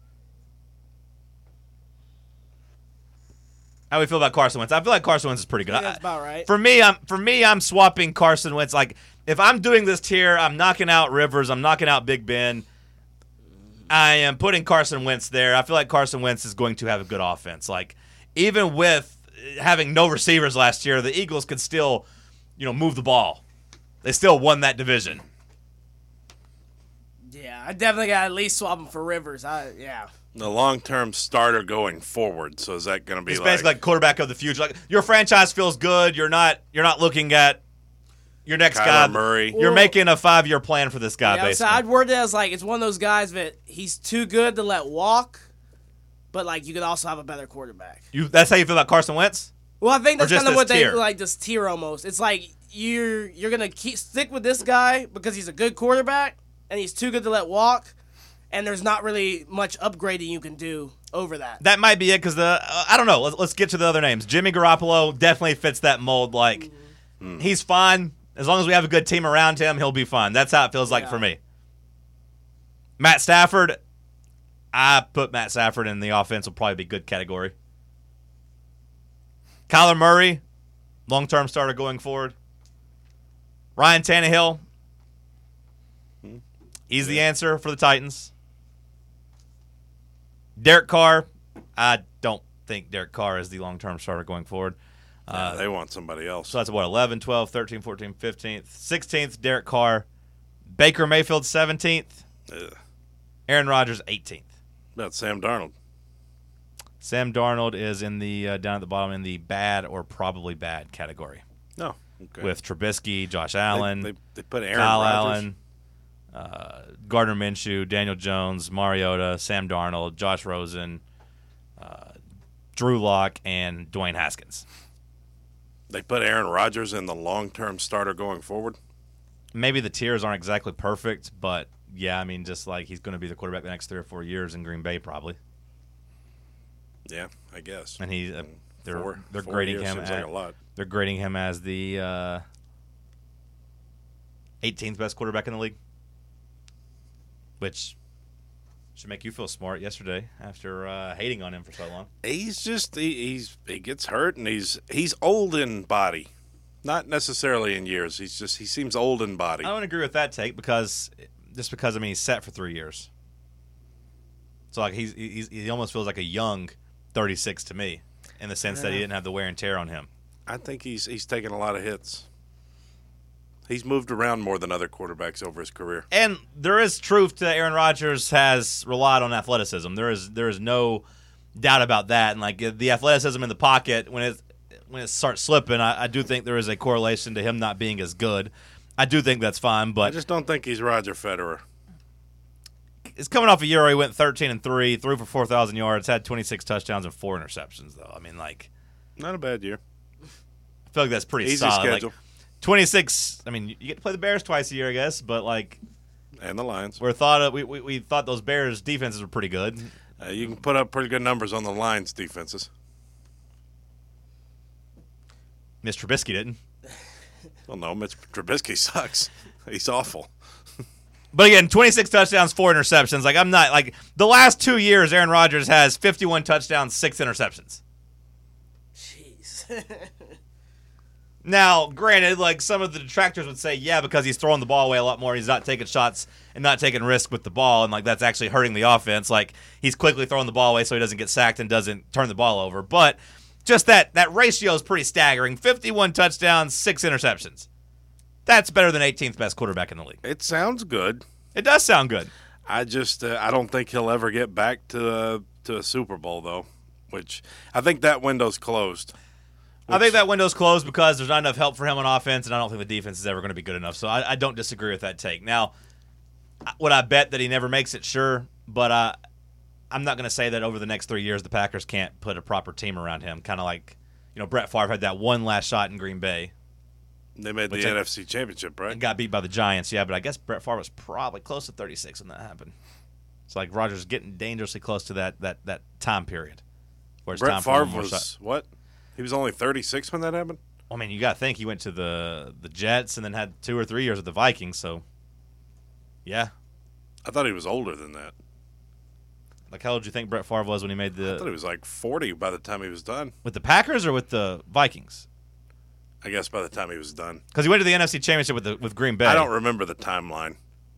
How do we feel about Carson Wentz? I feel like Carson Wentz is pretty good. I think that's about right. For me, I'm for me, I'm swapping Carson Wentz. Like if I'm doing this tier, I'm knocking out Rivers, I'm knocking out Big Ben. I am putting Carson Wentz there. I feel like Carson Wentz is going to have a good offense. Like even with having no receivers last year, the Eagles could still, you know, move the ball. They still won that division. Yeah, I definitely got to at least swap him for Rivers. I yeah. The long-term starter going forward. So is that going to be It's like, basically like quarterback of the future. Like your franchise feels good. You're not you're not looking at your next Kyler guy. Murray? You're Well- making a five-year plan for this guy, Yeah, so basically. I'd word it as like it's one of those guys that he's too good to let walk, but like you could also have a better quarterback. You that's how you feel about Carson Wentz? Well, I think that's just kind of what this they tier? like this tier almost. It's like you're you're gonna keep stick with this guy because he's a good quarterback and he's too good to let walk, and there's not really much upgrading you can do over that. That might be it because the uh, I don't know. Let's, let's get to the other names. Jimmy Garoppolo definitely fits that mold. Like he's fine as long as we have a good team around him. He'll be fine. That's how it feels like Yeah. for me. Matt Stafford, I put Matt Stafford in the offense will probably be good category. Kyler Murray, long-term starter going forward. Ryan Tannehill, he's the answer for the Titans. Derek Carr, I don't think Derek Carr is the long-term starter going forward. Uh, they want somebody else. So that's what, eleven, twelve, thirteen, fourteen, fifteenth, sixteenth, Derek Carr. Baker Mayfield, seventeenth. Ugh. Aaron Rodgers, eighteenth. About Sam Darnold. Sam Darnold is in the uh, down at the bottom in the bad or probably bad category No. Okay. with Trubisky, Josh They- Allen, They, they put Aaron Kyle Rodgers. Allen, uh, Gardner Minshew, Daniel Jones, Mariota, Sam Darnold, Josh Rosen, uh, Drew Lock, and Dwayne Haskins. They put Aaron Rodgers in the long-term starter going forward. Maybe the tiers aren't exactly perfect, but yeah, I mean, just like he's going to be the quarterback the next three or four years in Green Bay, probably. Yeah, I guess. And he, uh, they're Four- they're four grading years him. seems At, like a lot. They're grading him as the uh, eighteenth best quarterback in the league, which should make you feel smart. Yesterday, after uh, hating on him for so long, He's just he, he's he gets hurt and he's he's old in body, not necessarily in years. He's just he seems old in body. I don't agree with that take because just because I mean he's set for three years, so like he's, he's he almost feels like a young thirty-six to me in the sense that he didn't have the wear and tear on him. I think he's he's taken a lot of hits. He's moved around more than other quarterbacks over his career. And there is truth to Aaron Rodgers has relied on athleticism. There is there is no doubt about that. And like the athleticism in the pocket when it when it starts slipping, I, I do think there is a correlation to him not being as good. I do think that's fine, I but just don't think he's Roger Federer. it's coming off a year where he went thirteen and three, threw for four thousand yards, had twenty-six touchdowns and four interceptions. Though I mean, like Not a bad year. I feel like that's pretty Easy solid. schedule. Like twenty-six. I mean, you get to play the Bears twice a year, I guess, but like And the Lions. we're thought of, we, we we thought those Bears defenses were pretty good. Uh, you can put up pretty good numbers on the Lions defenses. Miss Trubisky didn't. Well, no, Mitch Trubisky sucks. He's awful. But again, twenty-six touchdowns, four interceptions. Like I'm not like the last two years, Aaron Rodgers has fifty-one touchdowns, six interceptions. Jeez. Now, granted, like some of the detractors would say, yeah, because he's throwing the ball away a lot more. He's not taking shots and not taking risks with the ball, and like that's actually hurting the offense. Like he's quickly throwing the ball away so he doesn't get sacked and doesn't turn the ball over. But just that that ratio is pretty staggering. fifty-one touchdowns, six interceptions. That's better than eighteenth best quarterback in the league. It sounds good. It does sound good. I just uh, I don't think he'll ever get back to uh, to a Super Bowl though, which I think that window's closed. I think that window's closed because there's not enough help for him on offense, and I don't think the defense is ever going to be good enough. So I, I don't disagree with that take. Now, would I bet that he never makes it? Sure, but uh, I'm not going to say that over the next three years the Packers can't put a proper team around him. Kind of like, you know, Brett Favre had that one last shot in Green Bay. They made the Which I- N F C Championship, right? And got beat by the Giants, yeah, but I guess Brett Favre was probably close to thirty-six when that happened. It's like Rodgers getting dangerously close to that that, that time period. Where it's Brett time for Favre one more was shot. what? He was only thirty-six when that happened? I mean, you got to think he went to the the Jets and then had two or three years with the Vikings, so yeah. I thought he was older than that. Like, how old do you think Brett Favre was when he made I thought he the was like forty by the time he was done. with the Packers or with the Vikings? I guess by the time he was done. Because he went to the N F C Championship with the, with Green Bay. I don't remember the timeline.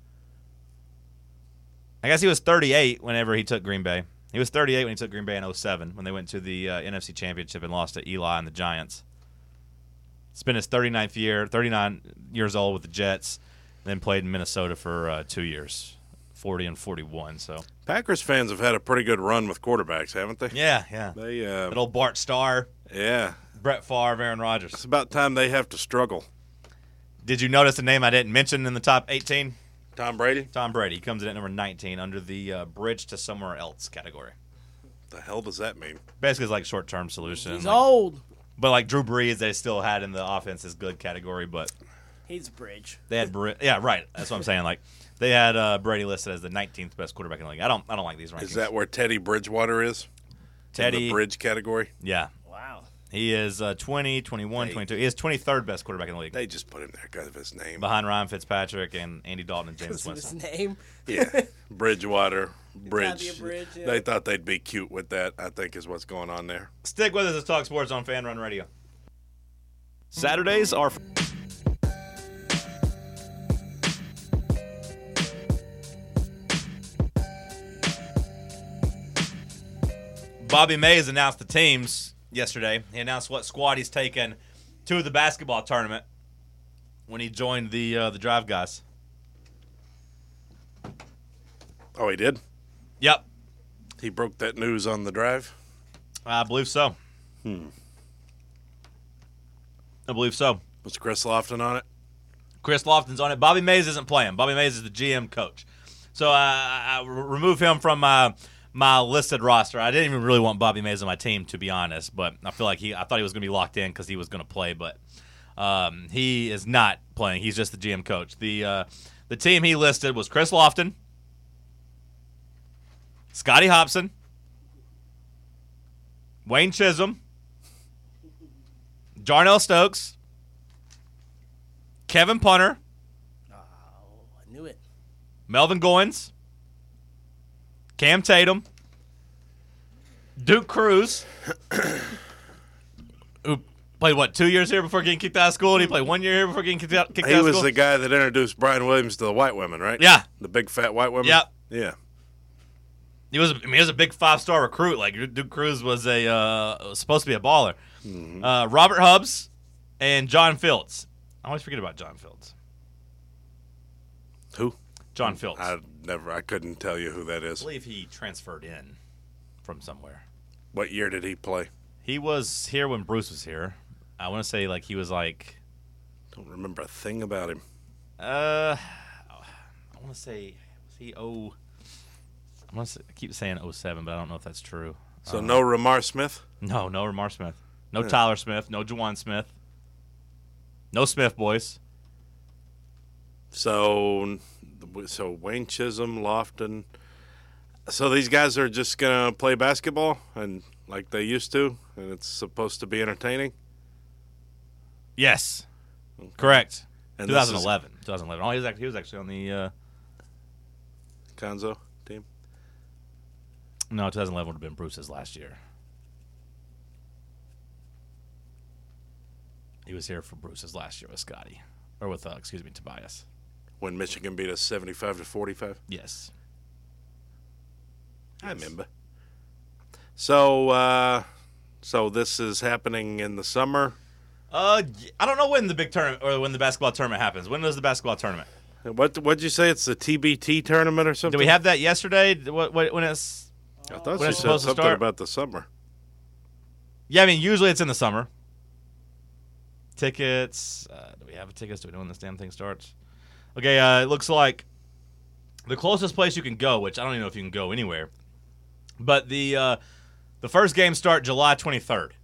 I guess he was thirty-eight whenever he took Green Bay. He was thirty-eight when he took Green Bay in oh seven when they went to the uh, N F C Championship and lost to Eli and the Giants. Spent his thirty-ninth year, thirty-nine years old with the Jets, then played in Minnesota for uh, two years, forty and forty-one. So Packers fans have had a pretty good run with quarterbacks, haven't they? yeah, yeah. They, uh, That old Bart Starr, yeah. Brett Favre, Aaron Rodgers. It's about time they have to struggle. Did you notice a name I didn't mention in the top eighteen? Tom Brady? Tom Brady. He comes in at number nineteen under the uh, bridge to somewhere else category. The hell does that mean? Basically, it's like short-term solution. He's like, old. But like Drew Brees, they still had in the offense is good category, but He's bridge. they had Bre- yeah, right. That's what I'm saying. Like they had uh, Brady listed as the nineteenth best quarterback in the league. I don't I don't like these rankings. Is that where Teddy Bridgewater is? In Teddy? the bridge category? Yeah, Wow. he is uh, twenty, twenty-one, Hey. twenty-two. He is twenty-third best quarterback in the league, They just put him there because of his name. behind Ryan Fitzpatrick and Andy Dalton and Jameis Because of his Winston. name. Yeah. Bridgewater. gotta Bridge. be a bridge, yeah. They thought they'd be cute with that, I think is what's going on there. Stick with us as Talk Sports on Fan Run Radio. Saturdays are. Bobby Mays announced the teams yesterday. He announced what squad he's taken to the basketball tournament when he joined the uh, the Drive guys. Oh, he did? Yep, He broke that news on the drive? I believe so. Hmm. I believe so. Was Chris Lofton on it? Chris Lofton's on it. Bobby Mays isn't playing. Bobby Mays is the G M coach. So uh, I I remove him from my my listed roster. I didn't even really want Bobby Mays on my team, to be honest. But I feel like he. I thought he was going to be locked in because he was going to play, but um, he is not playing. He's just the G M coach. The uh, the team he listed was Chris Lofton, Scotty Hobson, Wayne Chisholm, Jarnell Stokes, Kevin Punter, Oh, I knew it. Melvin Goins, Cam Tatum, Duke Cruz, who played, what, two years here before getting kicked out of school? Did he play one year here before getting kicked out, kicked He out of was school? the guy that introduced Brian Williams to the white women, right? Yeah. The big fat white women? Yep. Yeah. He was, I mean, he was a big five-star recruit. Like, Duke Cruz was a uh, was supposed to be a baller. Mm-hmm. Uh, Robert Hubbs and John Fields. I always forget about John Fields. Who? John Fields. I never, I couldn't tell you who that I is. believe he transferred in from somewhere. What year did he play? He was here when Bruce was here. I want to say, like, he was like, Don't remember a thing about him. uh, I want to say, was he oh, I, wanna say, I keep saying oh seven, but I don't know if that's true. So Uh, no Ramar Smith? No, no Ramar Smith. No Yeah. Tyler Smith. No Juwan Smith. No Smith boys. So, so Wayne Chisholm, Lofton. So these guys are just gonna play basketball and like they used to, and it's supposed to be entertaining. Yes. Correct. And this is twenty eleven. twenty eleven. Oh, he was actually, he was actually on the, uh, Conzo team. no, twenty eleven would have been Bruce's last year. He was here for Bruce's last year with Scotty, or with, uh, excuse me, Tobias. When Michigan beat us seventy-five to forty-five? Yes. I remember. So, uh, so this is happening in the summer? Uh, I don't know when the big tournament, or when the basketball tournament happens. When is the basketball tournament? What what'd you say? It's the T B T tournament or something? Did we have that yesterday? What, what, when it's... I thought when you it's said supposed to something start? about the summer. Yeah, I mean, usually it's in the summer. Tickets. Uh, do we have tickets? Do we know when this damn thing starts? Okay, uh, it looks like the closest place you can go, which I don't even know if you can go anywhere, but the uh, the first games start July twenty-third.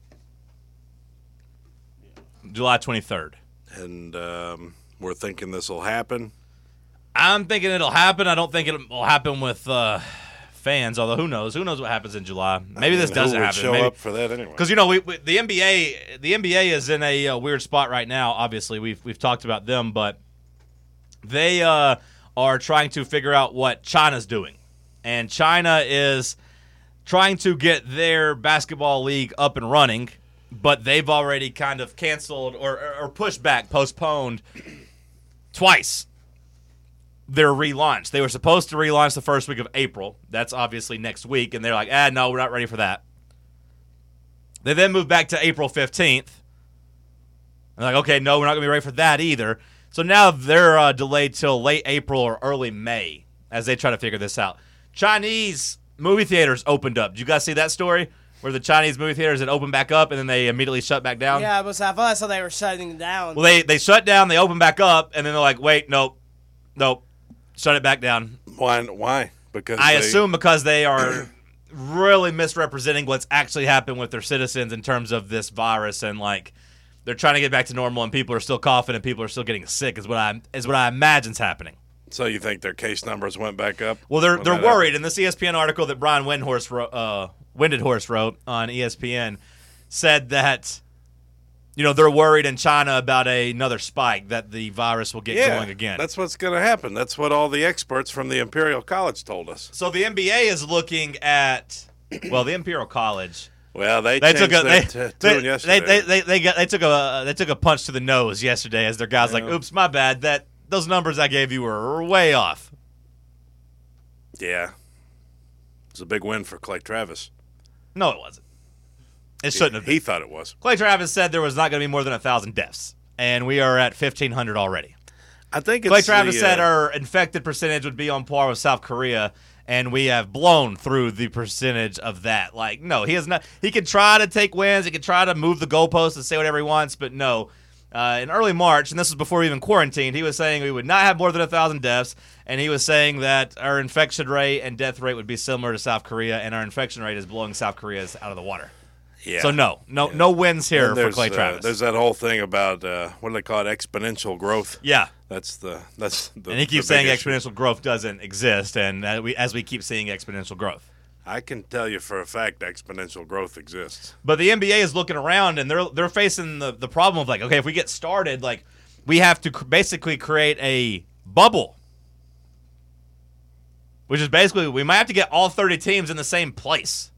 July twenty-third. And um, we're thinking this will happen. I'm thinking it'll happen. I don't think it will happen with uh, fans, although who knows? Who knows what happens in July? Maybe this And doesn't who would happen. show Maybe, up for that anyway? because you know we, we the N B A the N B A is in a uh, weird spot right now. Obviously, we've we've talked about them, but they uh, are trying to figure out what China's doing, and China is trying to get their basketball league up and running, but they've already kind of canceled or or pushed back, postponed twice their relaunch. They were supposed to relaunch the first week of April. That's obviously next week, and they're like, ah, no, we're not ready for that. They then moved back to April fifteenth. And they're like, okay, no, we're not going to be ready for that either. So now they're uh, delayed till late April or early May as they try to figure this out. Chinese movie theaters opened up. Did you guys see that story? Where the Chinese movie theaters had opened back up and then they immediately shut back down? Yeah, but I thought I saw they were shutting down. Well, they, they shut down, they opened back up, and then they're like, wait, nope, nope, shut it back down. Why? Why? Because I they, assume because they are really misrepresenting what's actually happened with their citizens in terms of this virus, and like they're trying to get back to normal, and people are still coughing and people are still getting sick. Is what I is what I imagine's happening. So you think their case numbers went back up? Well, they're when they're that worried. In this E S P N article that Brian Windhorst wrote, uh, Winded Horse wrote on E S P N, said that you know they're worried in China about a, another spike, that the virus will get yeah, going again. That's what's going to happen. That's what all the experts from the Imperial College told us. So the N B A is looking at well, the Imperial College. Well, they, They changed took a their they, t- they, tune yesterday. they, they, they, got, they took a they took a punch to the nose yesterday as their guys like, oops, my bad. That those numbers I gave you were way off. yeah, it's a big win for Clay Travis. No, it wasn't. It shouldn't have been. He thought it was. Clay Travis said there was not going to be more than a thousand deaths, and we are at fifteen hundred already. I think it's Clay Travis the, said uh, our infected percentage would be on par with South Korea, and we have blown through the percentage of that. Like, no, he has not. He can try to take wins. He can try to move the goalposts and say whatever he wants, but no. Uh, in early March, and this was before we even quarantined, he was saying we would not have more than a thousand deaths, and he was saying that our infection rate and death rate would be similar to South Korea, and our infection rate is blowing South Korea's out of the water. Yeah. So no, no, no wins here And for there's, Clay uh, Travis. there's that whole thing about uh, what do they call it? Exponential growth. yeah. That's the that's the. And he keeps the big saying issue. exponential growth doesn't exist, and uh, we, as we keep seeing exponential growth. I can tell you for a fact exponential growth exists. But the N B A is looking around, and they're they're facing the, the problem of like, okay, if we get started, like we have to cr- basically create a bubble, which is basically we might have to get all thirty teams in the same place.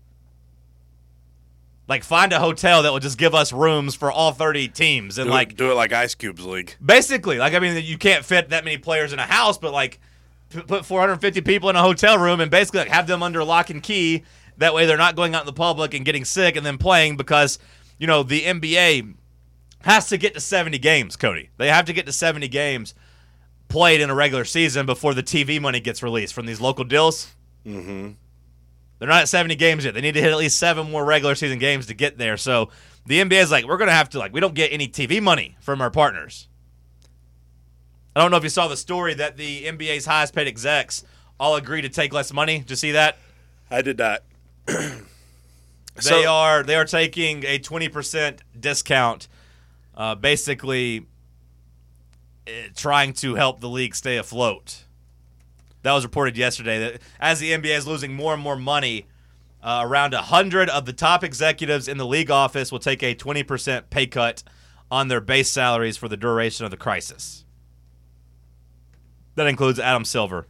Like find a hotel that will just give us rooms for all thirty teams, and Do like it, do it like Ice Cube's league. basically, like I mean, you can't fit that many players in a house, but like p- put four hundred fifty people in a hotel room and basically like have them under lock and key. That way, they're not going out in the public and getting sick and then playing because you know the N B A has to get to seventy games. Cody, they have to get to seventy games played in a regular season before the T V money gets released from these local deals. Mm-hmm. They're not at seventy games yet. They need to hit at least seven more regular season games to get there. So the N B A is like, we're going to have to, like, we don't get any T V money from our partners. I don't know if you saw the story that the N B A's highest paid execs all agree to take less money. Did you see that? I did not. They So- are they are taking a twenty percent discount, uh, basically uh, trying to help the league stay afloat. That was reported yesterday that as the N B A is losing more and more money, uh, around one hundred of the top executives in the league office will take a twenty percent pay cut on their base salaries for the duration of the crisis. That includes Adam Silver.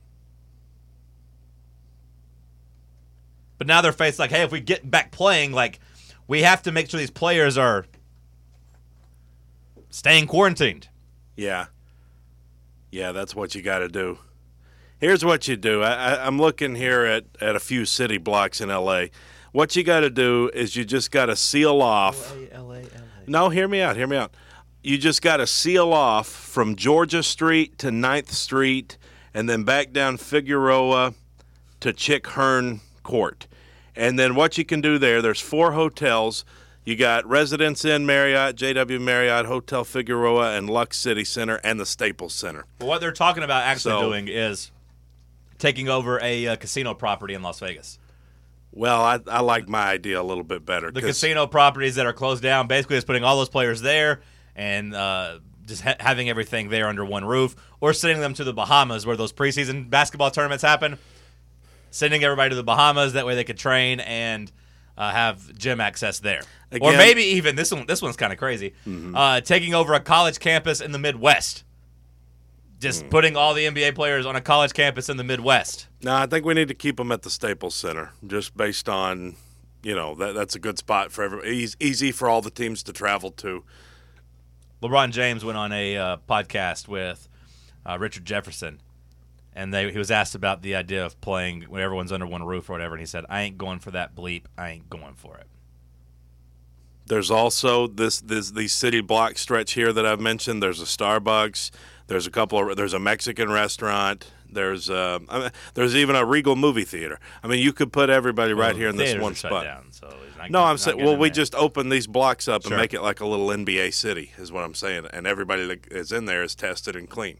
But now they're faced like, hey, if we get back playing, like, we have to make sure these players are staying quarantined. Yeah. Yeah, that's what you got to do. Here's what you do. I, I, I'm looking here at, at a few city blocks in L A. What you got to do is you just got to seal off. L A, L A, L A. No, hear me out. Hear me out. You just got to seal off from Georgia Street to ninth Street and then back down Figueroa to Chick Hearn Court. And then what you can do there, there's four hotels. You got Residence Inn Marriott, J W Marriott, Hotel Figueroa, and Lux City Center, and the Staples Center. But what they're talking about actually So- doing is taking over a uh, casino property in Las Vegas. Well, I, I like my idea a little bit better. The 'cause- casino properties that are closed down, basically just putting all those players there and uh, just ha- having everything there under one roof, or sending them to the Bahamas where those preseason basketball tournaments happen. Sending everybody to the Bahamas, that way they could train and uh, have gym access there. or Again- maybe even, this one. This one's kind of crazy, uh, taking over a college campus in the Midwest. Just putting all the N B A players on a college campus in the Midwest. No, I think we need to keep them at the Staples Center, just based on, you know, that that's a good spot for every. Easy, easy for all the teams to travel to. LeBron James went on a uh, podcast with uh, Richard Jefferson, and they he was asked about the idea of playing when everyone's under one roof or whatever, and he said, "I ain't going for that bleep. I ain't going for it." There's also this this the city block stretch here that I've mentioned. There's a Starbucks. There's a couple of there's a Mexican restaurant. There's uh, I mean, there's even a Regal movie theater. I mean, you could put everybody right here in this Theaters one are shut spot. down, so he's not No, getting- I'm not saying, getting well, in we there. just open these blocks up Sure. and make it like a little N B A city, is what I'm saying. And everybody that is in there is tested and clean.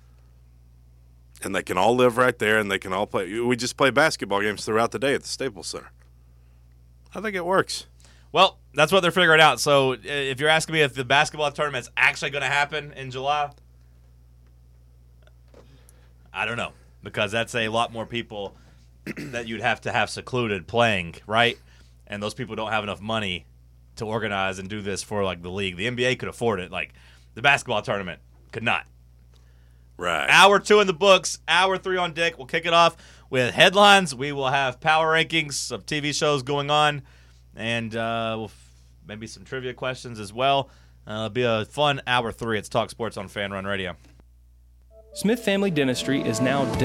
And they can all live right there, and they can all play. We just play basketball games throughout the day at the Staples Center. I think it works. Well, that's what they're figuring out. So uh, if you're asking me if the basketball tournament's actually going to happen in July, I don't know, because that's a lot more people that you'd have to have secluded playing, right? And those people don't have enough money to organize and do this for like the league. The N B A could afford it. Like the basketball tournament could not. Right. Hour two in the books, hour three on deck. We'll kick it off with headlines. We will have power rankings of T V shows going on, and uh, we'll f- maybe some trivia questions as well. Uh, it'll be a fun hour three. It's Talk Sports on Fan Run Radio. Smith Family Dentistry is now